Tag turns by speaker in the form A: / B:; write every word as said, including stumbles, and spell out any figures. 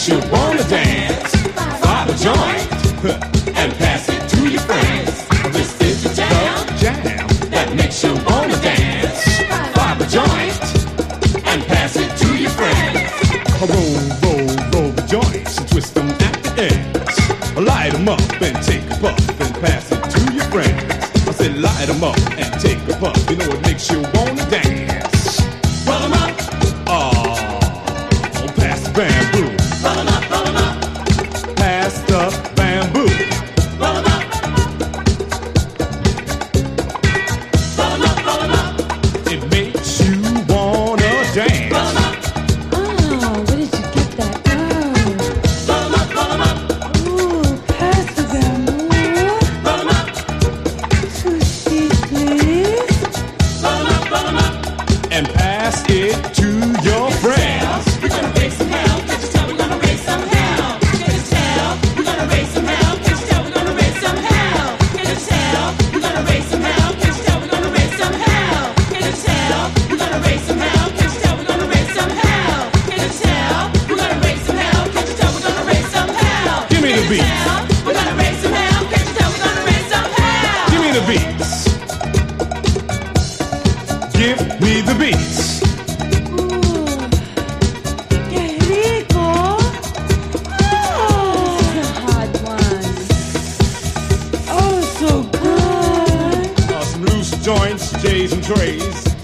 A: makes you wanna dance. Find a joint and pass it to your friends. This is the jam, jam that makes you wanna dance. Find a joint and pass it to your friends. Roll, roll, roll the joints and twist them at the ends. Light them up and take a puff and pass it to your friends. I said light them up and take a puff. You know it makes you wanna dance. Roll them up. Oh, pass the bamboo. Roll them up, roll them up. Pass the bamboo. Roll them up. Roll them up, roll them up. It makes you wanna dance. Roll them up.
B: Oh, where did you get that? Oh.
A: Roll them up, roll them up.
B: Ooh, pass the bamboo.
A: Roll them up.
B: Two sheets, please.
A: Roll them up, roll them up. And pass it to your friends. We're gonna raise some hell. Can't you tell we're gonna raise some hell? Can't you tell we're gonna raise some hell? Can't you tell we're gonna raise some hell? Can't you tell we're gonna raise some hell? Can't you tell we're gonna raise some hell? Can't you tell we're gonna raise some hell? Can't you tell we're gonna raise some hell? Can't you tell we're gonna raise some hell? Can't you tell we're gonna raise some hell? Give me the beat. We're gonna raise some hell. Can't you tell we're gonna raise some hell? Give me the beats. Give me the beats.
B: Ooh, qué rico. Oh, it's a hot one. Oh, so good.
A: Uh, some loose joints, J's and Trays.